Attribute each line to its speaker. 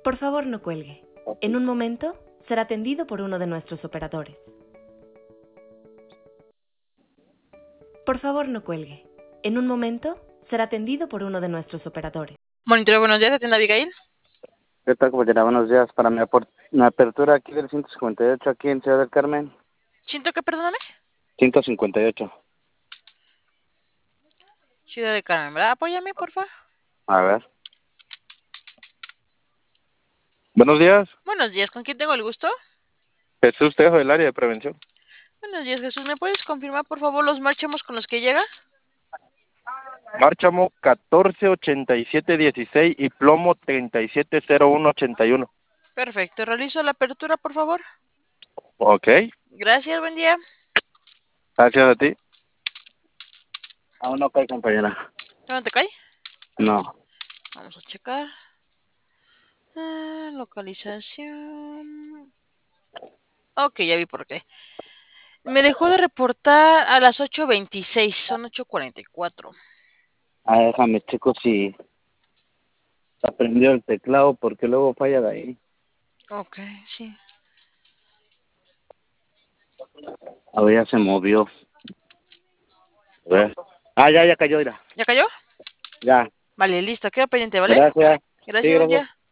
Speaker 1: Por favor, no cuelgue. En un momento será atendido por uno de nuestros operadores. Por favor, no cuelgue. En un momento será atendido por uno de nuestros operadores.
Speaker 2: Monitoreo, buenos días, atiende Abigail.
Speaker 3: ¿Qué tal, compañera? Buenos días. Para mi apertura aquí del 158, aquí en Ciudad del Carmen.
Speaker 2: ¿Siento que, perdóname?
Speaker 3: 158.
Speaker 2: Ciudad de Carmen, ¿verdad? Apóyame, por favor.
Speaker 3: A ver. Buenos días.
Speaker 2: Buenos días, ¿con quién tengo el gusto?
Speaker 3: Jesús Tejo, del área de prevención.
Speaker 2: Buenos días, Jesús. ¿Me puedes confirmar, por favor, los marchamos con los que llega?
Speaker 3: Márchamo 148716 y plomo 370181.
Speaker 2: Perfecto, realizo la apertura, por favor.
Speaker 3: Ok.
Speaker 2: Gracias, buen día.
Speaker 3: Gracias a ti. Aún no cae, compañera.
Speaker 2: ¿No te cae?
Speaker 3: No.
Speaker 2: Vamos a checar. Localización. Ok, ya vi por qué. Me dejó de reportar a las 8:26, son 8:44.
Speaker 3: Déjame checo si se aprendió el teclado porque luego falla de ahí.
Speaker 2: Ok, sí.
Speaker 3: A ver, ya se movió. A ver. Ya cayó, mira.
Speaker 2: ¿Ya cayó?
Speaker 3: Ya.
Speaker 2: Vale, listo, queda pendiente, ¿vale?
Speaker 3: Gracias. Sí,
Speaker 2: Gracias, buen
Speaker 3: gracias.
Speaker 2: día.